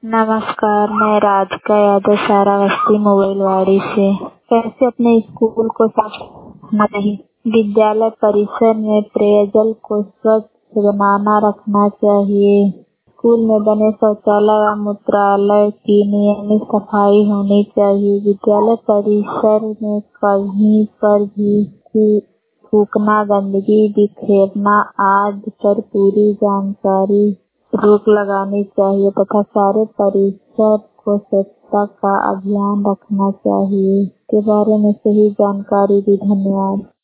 नमस्कार, मैं राधिका यादव सारावस्ती मोबाइलवाड़ी से। कैसे अपने स्कूल को साफ रखना चाहिए? विद्यालय परिसर में पेयजल को स्वच्छ बनाना रखना चाहिए। स्कूल में बने शौचालय व मूत्रालय की नियमित सफाई होनी चाहिए। विद्यालय परिसर में कहीं पर भी थूकना, गंदगी बिखेरना आदि पर पूरी जानकारी रोक लगानी चाहिए तथा सारे परिसर को स्वच्छता का अभियान रखना चाहिए। के बारे में सही जानकारी दी। धन्यवाद।